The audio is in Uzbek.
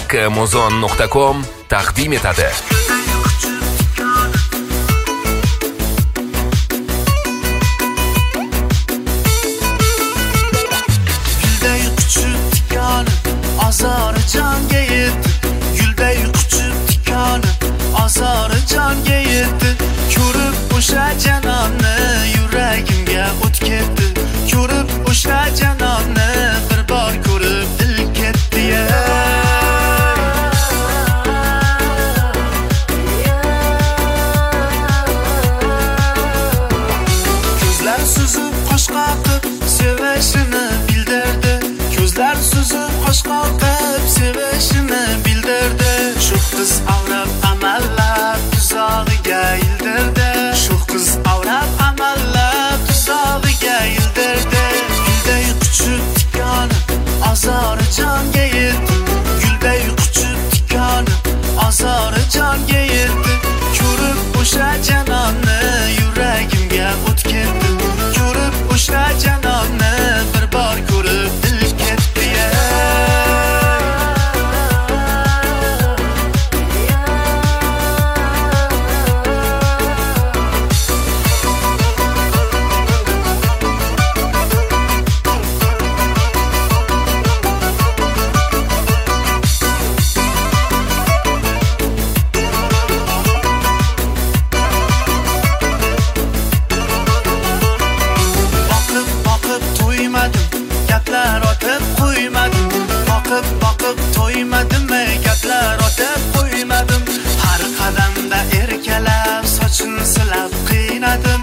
kmuzon.com taqdim etadi. Azarı canga yetdi, gulday quchib tikoni, azarı canga yetdi. Ko'rib o'sha janonni yuragimga o't ketdi. Ko'rib o'sha janonni bir bor ko'rib dil ketdi. Ko'zlar suzib qo'sh qoqib sevishini bildirdi. Ko'zlar suzib qo'sh qoqib sevishini bildirdi. Shu qiz avrab amallab tuzog'iga ildirdi. Shu qiz avrab amallab tuzog'iga ildirdi. Gulday quchib tikoni, azori jonga yetdi. Gulday quchib tikoni, azori jonga yetdi. Ko'rib o'sha janonni yuragimga o't ketdi. Ko'rib o'sha janonni bir bor ko'rib dil ketdi. Bakıp toymadım, gaplar otib qo'ymadim. Har qadamda erkalab sochini silab qiynadim.